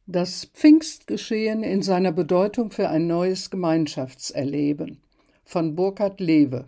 Das Pfingstgeschehen in seiner Bedeutung für ein neues Gemeinschaftserleben von Burkhard Lewe.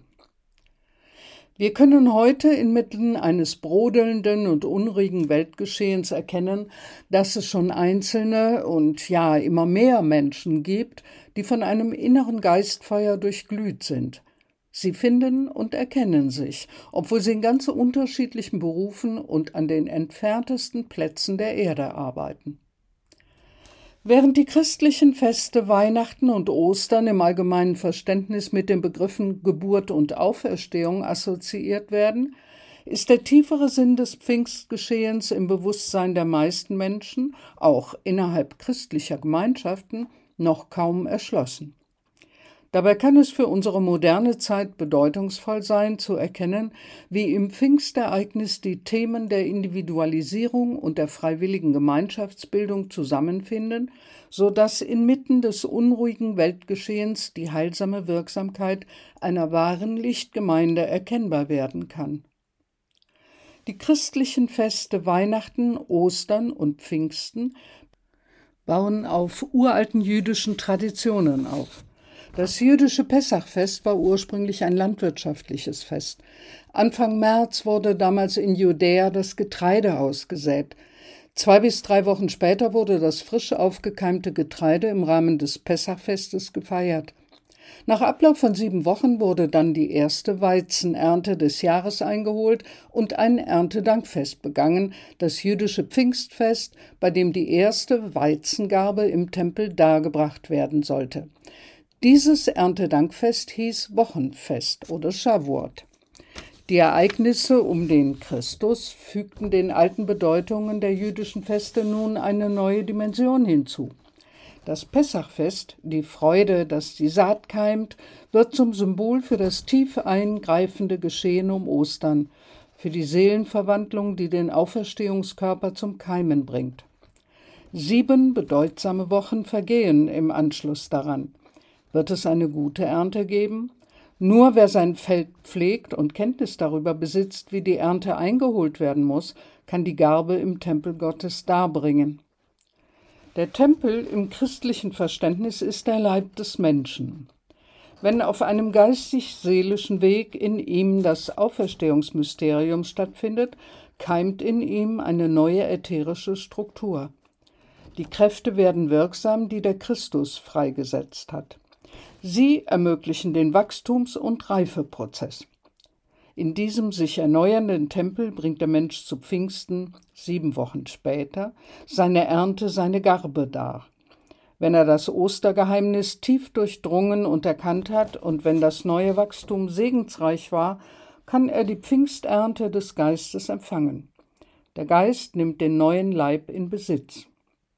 Wir können heute inmitten eines brodelnden und unruhigen Weltgeschehens erkennen, dass es schon einzelne und immer mehr Menschen gibt, die von einem inneren Geistfeuer durchglüht sind. Sie finden und erkennen sich, obwohl sie in ganz unterschiedlichen Berufen und an den entferntesten Plätzen der Erde arbeiten. Während die christlichen Feste Weihnachten und Ostern im allgemeinen Verständnis mit den Begriffen Geburt und Auferstehung assoziiert werden, ist der tiefere Sinn des Pfingstgeschehens im Bewusstsein der meisten Menschen, auch innerhalb christlicher Gemeinschaften, noch kaum erschlossen. Dabei kann es für unsere moderne Zeit bedeutungsvoll sein, zu erkennen, wie im Pfingstereignis die Themen der Individualisierung und der freiwilligen Gemeinschaftsbildung zusammenfinden, sodass inmitten des unruhigen Weltgeschehens die heilsame Wirksamkeit einer wahren Lichtgemeinde erkennbar werden kann. Die christlichen Feste Weihnachten, Ostern und Pfingsten bauen auf uralten jüdischen Traditionen auf. Das jüdische Pessachfest war ursprünglich ein landwirtschaftliches Fest. Anfang März wurde damals in Judäa das Getreide ausgesät. 2 bis 3 Wochen später wurde das frisch aufgekeimte Getreide im Rahmen des Pessachfestes gefeiert. Nach Ablauf von 7 Wochen wurde dann die erste Weizenernte des Jahres eingeholt und ein Erntedankfest begangen, das jüdische Pfingstfest, bei dem die erste Weizengarbe im Tempel dargebracht werden sollte. Dieses Erntedankfest hieß Wochenfest oder Shavuot. Die Ereignisse um den Christus fügten den alten Bedeutungen der jüdischen Feste nun eine neue Dimension hinzu. Das Pessachfest, die Freude, dass die Saat keimt, wird zum Symbol für das tief eingreifende Geschehen um Ostern, für die Seelenverwandlung, die den Auferstehungskörper zum Keimen bringt. 7 bedeutsame Wochen vergehen im Anschluss daran. Wird es eine gute Ernte geben? Nur wer sein Feld pflegt und Kenntnis darüber besitzt, wie die Ernte eingeholt werden muss, kann die Garbe im Tempel Gottes darbringen. Der Tempel im christlichen Verständnis ist der Leib des Menschen. Wenn auf einem geistig-seelischen Weg in ihm das Auferstehungsmysterium stattfindet, keimt in ihm eine neue ätherische Struktur. Die Kräfte werden wirksam, die der Christus freigesetzt hat. Sie ermöglichen den Wachstums- und Reifeprozess. In diesem sich erneuernden Tempel bringt der Mensch zu Pfingsten, 7 Wochen später, seine Ernte, seine Garbe dar. Wenn er das Ostergeheimnis tief durchdrungen und erkannt hat und wenn das neue Wachstum segensreich war, kann er die Pfingsternte des Geistes empfangen. Der Geist nimmt den neuen Leib in Besitz.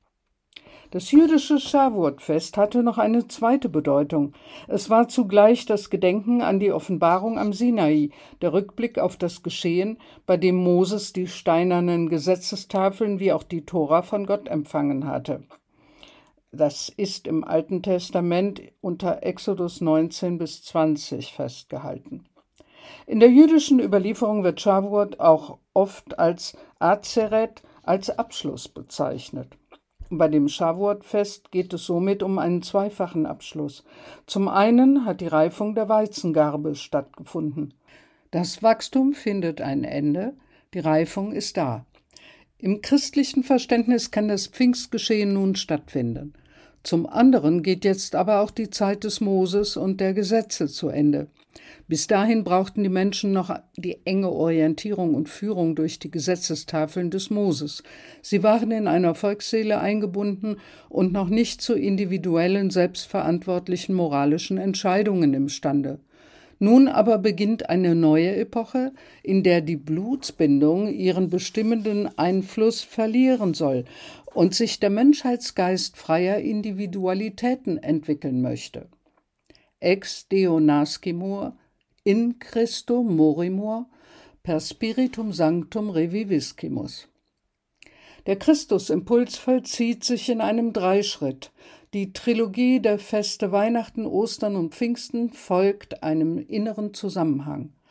Das jüdische Shavuot-Fest hatte noch eine zweite Bedeutung. Es war zugleich das Gedenken an die Offenbarung am Sinai, der Rückblick auf das Geschehen, bei dem Moses die steinernen Gesetzestafeln wie auch die Tora von Gott empfangen hatte. Das ist im Alten Testament unter Exodus 19 bis 20 festgehalten. In der jüdischen Überlieferung wird Shavuot auch oft als Azeret, als Abschluss bezeichnet. Bei dem Shavuot-Fest geht es somit um einen zweifachen Abschluss. Zum einen hat die Reifung der Weizengarbe stattgefunden. Das Wachstum findet ein Ende, die Reifung ist da. Im christlichen Verständnis kann das Pfingstgeschehen nun stattfinden. Zum anderen geht jetzt aber auch die Zeit des Moses und der Gesetze zu Ende. Bis dahin brauchten die Menschen noch die enge Orientierung und Führung durch die Gesetzestafeln des Moses. Sie waren in einer Volksseele eingebunden und noch nicht zu individuellen, selbstverantwortlichen moralischen Entscheidungen imstande. Nun aber beginnt eine neue Epoche, in der die Blutsbindung ihren bestimmenden Einfluss verlieren soll und sich der Menschheitsgeist freier Individualitäten entwickeln möchte. Ex Deo nascimur, in Christo morimur, per Spiritum Sanctum reviviscimus. Der Christusimpuls vollzieht sich in einem Dreischritt. Die Trilogie der Feste Weihnachten, Ostern und Pfingsten folgt einem inneren Zusammenhang.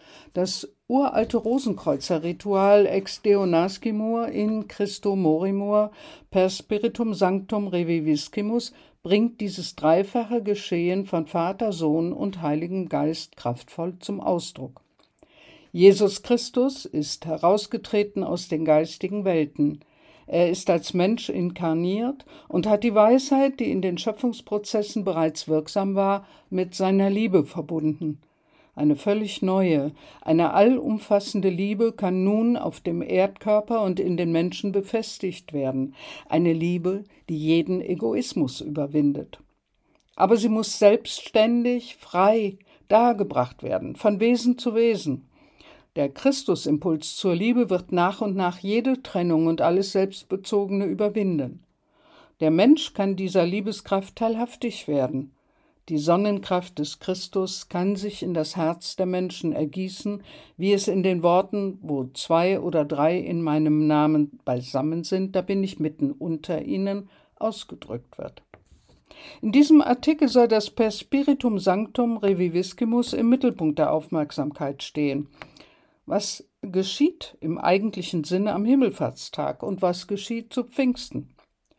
Das uralte Rosenkreuzerritual Ex Deo Nascimur in Christo Morimur per Spiritum Sanctum Reviviscimus bringt dieses dreifache Geschehen von Vater, Sohn und Heiligem Geist kraftvoll zum Ausdruck. Jesus Christus ist herausgetreten aus den geistigen Welten. Er ist als Mensch inkarniert und hat die Weisheit, die in den Schöpfungsprozessen bereits wirksam war, mit seiner Liebe verbunden. Eine völlig neue, eine allumfassende Liebe kann nun auf dem Erdkörper und in den Menschen befestigt werden. Eine Liebe, die jeden Egoismus überwindet. Aber sie muss selbstständig, frei dargebracht werden, von Wesen zu Wesen. Der Christusimpuls zur Liebe wird nach und nach jede Trennung und alles Selbstbezogene überwinden. Der Mensch kann dieser Liebeskraft teilhaftig werden. Die Sonnenkraft des Christus kann sich in das Herz der Menschen ergießen, wie es in den Worten, wo 2 oder 3 in meinem Namen beisammen sind, da bin ich mitten unter ihnen, ausgedrückt wird. In diesem Artikel soll das per Spiritum Sanctum Reviviscimus im Mittelpunkt der Aufmerksamkeit stehen. Was geschieht im eigentlichen Sinne am Himmelfahrtstag und was geschieht zu Pfingsten?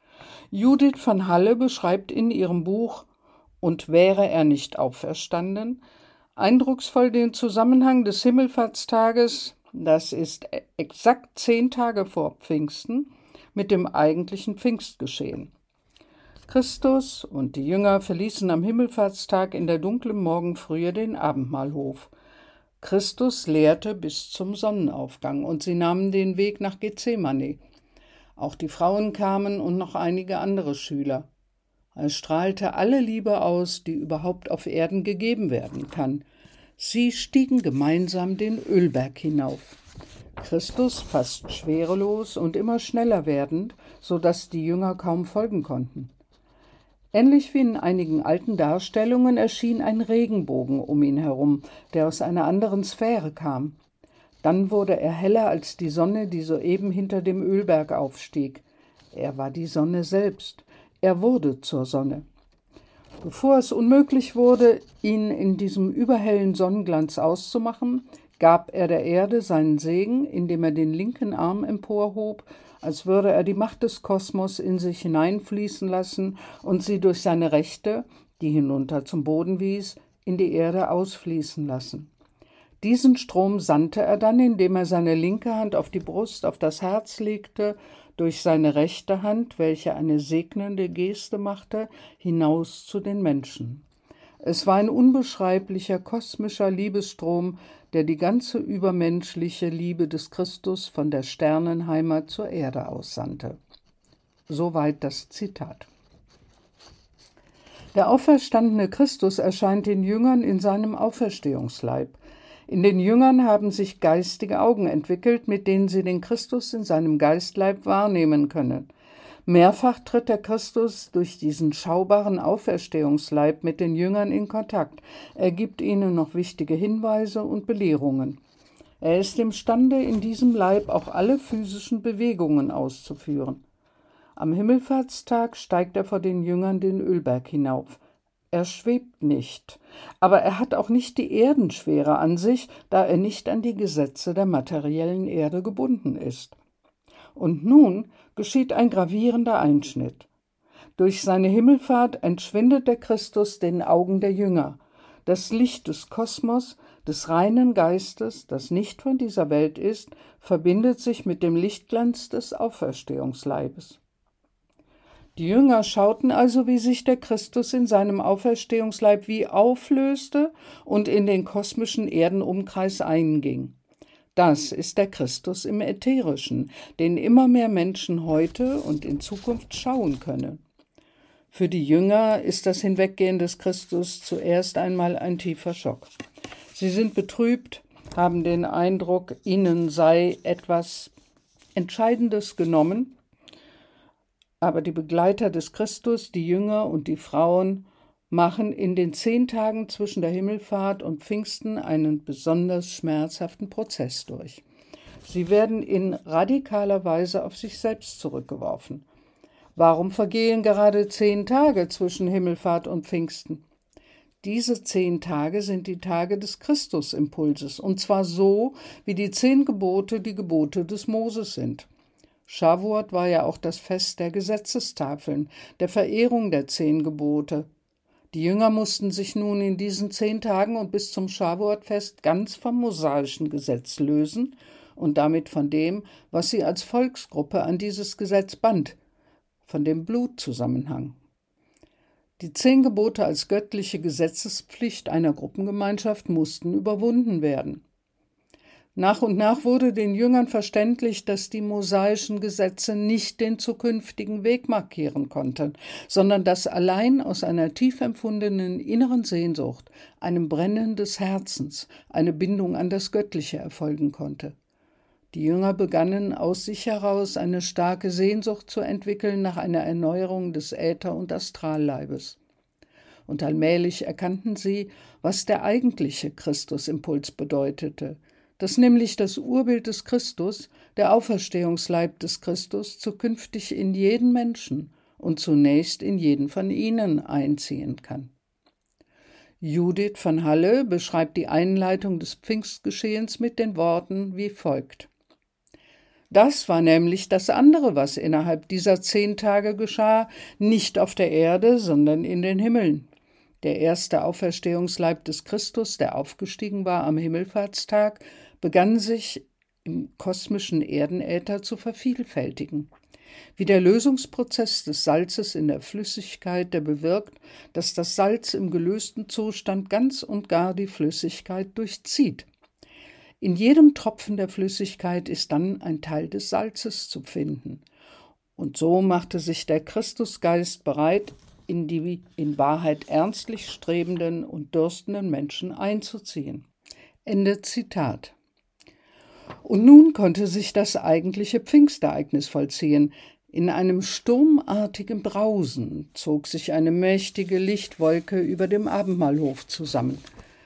Judith von Halle beschreibt in ihrem Buch »Und wäre er nicht auferstanden?« eindrucksvoll den Zusammenhang des Himmelfahrtstages, das ist exakt 10 Tage vor Pfingsten, mit dem eigentlichen Pfingstgeschehen. Christus und die Jünger verließen am Himmelfahrtstag in der dunklen Morgenfrühe den Abendmahlhof. Christus lehrte bis zum Sonnenaufgang und sie nahmen den Weg nach Gethsemane. Auch die Frauen kamen und noch einige andere Schüler. Es strahlte alle Liebe aus, die überhaupt auf Erden gegeben werden kann. Sie stiegen gemeinsam den Ölberg hinauf. Christus fast schwerelos und immer schneller werdend, so dass die Jünger kaum folgen konnten. Ähnlich wie in einigen alten Darstellungen erschien ein Regenbogen um ihn herum, der aus einer anderen Sphäre kam. Dann wurde er heller als die Sonne, die soeben hinter dem Ölberg aufstieg. Er war die Sonne selbst. Er wurde zur Sonne. Bevor es unmöglich wurde, ihn in diesem überhellen Sonnenglanz auszumachen, gab er der Erde seinen Segen, indem er den linken Arm emporhob, als würde er die Macht des Kosmos in sich hineinfließen lassen und sie durch seine rechte, die hinunter zum Boden wies, in die Erde ausfließen lassen. Diesen Strom sandte er dann, indem er seine linke Hand auf die Brust, auf das Herz legte, durch seine rechte Hand, welche eine segnende Geste machte, hinaus zu den Menschen. Es war ein unbeschreiblicher kosmischer Liebesstrom, der die ganze übermenschliche Liebe des Christus von der Sternenheimat zur Erde aussandte. Soweit das Zitat. Der auferstandene Christus erscheint den Jüngern in seinem Auferstehungsleib. In den Jüngern haben sich geistige Augen entwickelt, mit denen sie den Christus in seinem Geistleib wahrnehmen können. Mehrfach tritt der Christus durch diesen schaubaren Auferstehungsleib mit den Jüngern in Kontakt. Er gibt ihnen noch wichtige Hinweise und Belehrungen. Er ist imstande, in diesem Leib auch alle physischen Bewegungen auszuführen. Am Himmelfahrtstag steigt er vor den Jüngern den Ölberg hinauf. Er schwebt nicht, aber er hat auch nicht die Erdenschwere an sich, da er nicht an die Gesetze der materiellen Erde gebunden ist. Und nun geschieht ein gravierender Einschnitt. Durch seine Himmelfahrt entschwindet der Christus den Augen der Jünger. Das Licht des Kosmos, des reinen Geistes, das nicht von dieser Welt ist, verbindet sich mit dem Lichtglanz des Auferstehungsleibes. Die Jünger schauten also, wie sich der Christus in seinem Auferstehungsleib wie auflöste und in den kosmischen Erdenumkreis einging. Das ist der Christus im Ätherischen, den immer mehr Menschen heute und in Zukunft schauen können. Für die Jünger ist das Hinweggehen des Christus zuerst einmal ein tiefer Schock. Sie sind betrübt, haben den Eindruck, ihnen sei etwas Entscheidendes genommen, aber die Begleiter des Christus, die Jünger und die Frauen, machen in den 10 Tagen zwischen der Himmelfahrt und Pfingsten einen besonders schmerzhaften Prozess durch. Sie werden in radikaler Weise auf sich selbst zurückgeworfen. Warum vergehen gerade 10 Tage zwischen Himmelfahrt und Pfingsten? Diese 10 Tage sind die Tage des Christusimpulses, und zwar so, wie die 10 Gebote die Gebote des Moses sind. Shavuot war ja auch das Fest der Gesetzestafeln, der Verehrung der 10 Gebote. Die Jünger mussten sich nun in diesen 10 Tagen und bis zum Shavuot-Fest ganz vom mosaischen Gesetz lösen und damit von dem, was sie als Volksgruppe an dieses Gesetz band, von dem Blutzusammenhang. Die 10 Gebote als göttliche Gesetzespflicht einer Gruppengemeinschaft mussten überwunden werden. Nach und nach wurde den Jüngern verständlich, dass die mosaischen Gesetze nicht den zukünftigen Weg markieren konnten, sondern dass allein aus einer tief empfundenen inneren Sehnsucht, einem Brennen des Herzens, eine Bindung an das Göttliche erfolgen konnte. Die Jünger begannen aus sich heraus eine starke Sehnsucht zu entwickeln nach einer Erneuerung des Äther- und Astralleibes. Und allmählich erkannten sie, was der eigentliche Christusimpuls bedeutete, dass nämlich das Urbild des Christus, der Auferstehungsleib des Christus, zukünftig in jeden Menschen und zunächst in jeden von ihnen einziehen kann. Judith von Halle beschreibt die Einleitung des Pfingstgeschehens mit den Worten wie folgt. Das war nämlich das andere, was innerhalb dieser 10 Tage geschah, nicht auf der Erde, sondern in den Himmeln. Der erste Auferstehungsleib des Christus, der aufgestiegen war am Himmelfahrtstag, begann sich im kosmischen Erdenäther zu vervielfältigen. Wie der Lösungsprozess des Salzes in der Flüssigkeit, der bewirkt, dass das Salz im gelösten Zustand ganz und gar die Flüssigkeit durchzieht. In jedem Tropfen der Flüssigkeit ist dann ein Teil des Salzes zu finden. Und so machte sich der Christusgeist bereit, in die in Wahrheit ernstlich strebenden und dürstenden Menschen einzuziehen. Ende Zitat. Und nun konnte sich das eigentliche Pfingstereignis vollziehen. In einem sturmartigen Brausen zog sich eine mächtige Lichtwolke über dem Abendmahlhof zusammen.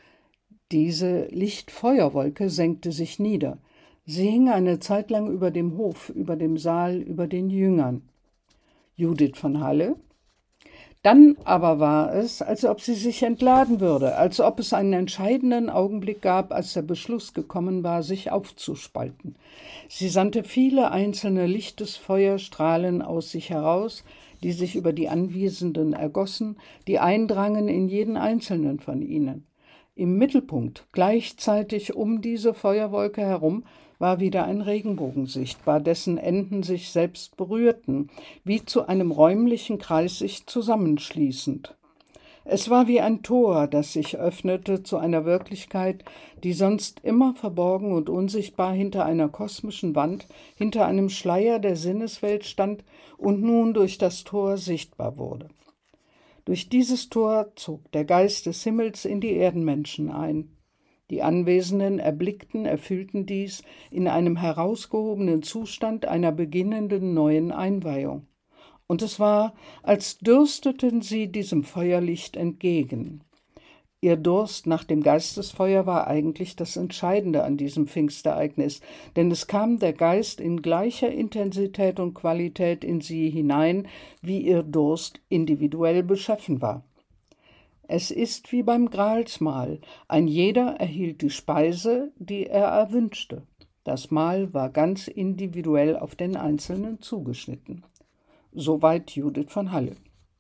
Diese Lichtfeuerwolke senkte sich nieder. Sie hing eine Zeit lang über dem Hof, über dem Saal, über den Jüngern. Judith von Halle. Dann aber war es, als ob sie sich entladen würde, als ob es einen entscheidenden Augenblick gab, als der Beschluss gekommen war, sich aufzuspalten. Sie sandte viele einzelne Lichtesfeuerstrahlen aus sich heraus, die sich über die Anwesenden ergossen, die eindrangen in jeden einzelnen von ihnen. Im Mittelpunkt, gleichzeitig um diese Feuerwolke herum, war wieder ein Regenbogen sichtbar, dessen Enden sich selbst berührten, wie zu einem räumlichen Kreis sich zusammenschließend. Es war wie ein Tor, das sich öffnete zu einer Wirklichkeit, die sonst immer verborgen und unsichtbar hinter einer kosmischen Wand, hinter einem Schleier der Sinneswelt stand und nun durch das Tor sichtbar wurde. Durch dieses Tor zog der Geist des Himmels in die Erdenmenschen ein. Die Anwesenden erblickten, erfühlten dies in einem herausgehobenen Zustand einer beginnenden neuen Einweihung. Und es war, als dürsteten sie diesem Feuerlicht entgegen. Ihr Durst nach dem Geistesfeuer war eigentlich das Entscheidende an diesem Pfingstereignis, denn es kam der Geist in gleicher Intensität und Qualität in sie hinein, wie ihr Durst individuell beschaffen war. Es ist wie beim Gralsmahl, ein jeder erhielt die Speise, die er erwünschte. Das Mahl war ganz individuell auf den Einzelnen zugeschnitten. Soweit Judith von Halle.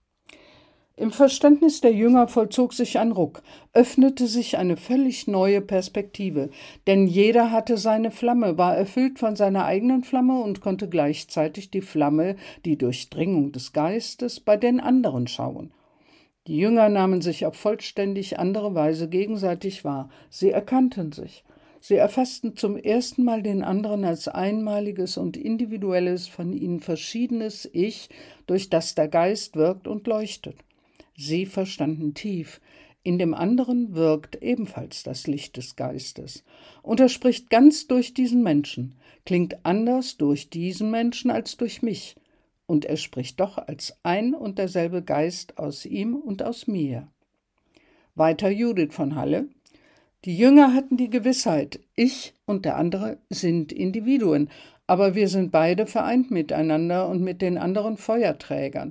Im Verständnis der Jünger vollzog sich ein Ruck, öffnete sich eine völlig neue Perspektive, denn jeder hatte seine Flamme, war erfüllt von seiner eigenen Flamme und konnte gleichzeitig die Flamme, die Durchdringung des Geistes, bei den anderen schauen. Die Jünger nahmen sich auf vollständig andere Weise gegenseitig wahr. Sie erkannten sich. Sie erfassten zum ersten Mal den anderen als einmaliges und individuelles, von ihnen verschiedenes Ich, durch das der Geist wirkt und leuchtet. Sie verstanden tief, in dem anderen wirkt ebenfalls das Licht des Geistes. Und er spricht ganz durch diesen Menschen, klingt anders durch diesen Menschen als durch mich. Und er spricht doch als ein und derselbe Geist aus ihm und aus mir. Weiter Judith von Halle. Die Jünger hatten die Gewissheit, ich und der andere sind Individuen, aber wir sind beide vereint miteinander und mit den anderen Feuerträgern.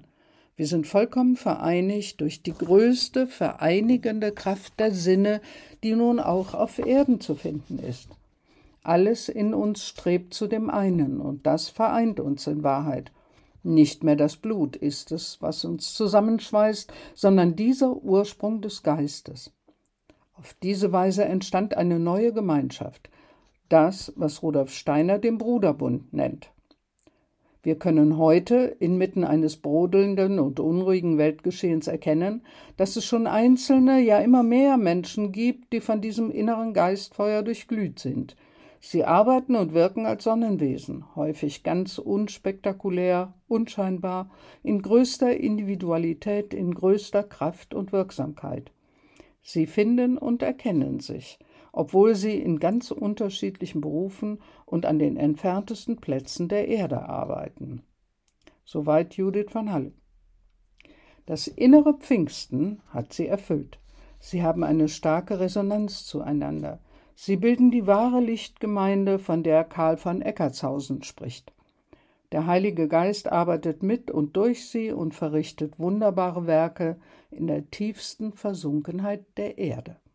Wir sind vollkommen vereinigt durch die größte vereinigende Kraft der Sinne, die nun auch auf Erden zu finden ist. Alles in uns strebt zu dem einen, und das vereint uns in Wahrheit. Nicht mehr das Blut ist es, was uns zusammenschweißt, sondern dieser Ursprung des Geistes. Auf diese Weise entstand eine neue Gemeinschaft, das, was Rudolf Steiner den Bruderbund nennt. Wir können heute inmitten eines brodelnden und unruhigen Weltgeschehens erkennen, dass es schon einzelne, ja immer mehr Menschen gibt, die von diesem inneren Geistfeuer durchglüht sind. Sie arbeiten und wirken als Sonnenwesen, häufig ganz unspektakulär, unscheinbar, in größter Individualität, in größter Kraft und Wirksamkeit. Sie finden und erkennen sich, obwohl sie in ganz unterschiedlichen Berufen und an den entferntesten Plätzen der Erde arbeiten. Soweit Judith van Halle. Das innere Pfingsten hat sie erfüllt. Sie haben eine starke Resonanz zueinander. Sie bilden die wahre Lichtgemeinde, von der Karl von Eckartshausen spricht. Der Heilige Geist arbeitet mit und durch sie und verrichtet wunderbare Werke in der tiefsten Versunkenheit der Erde.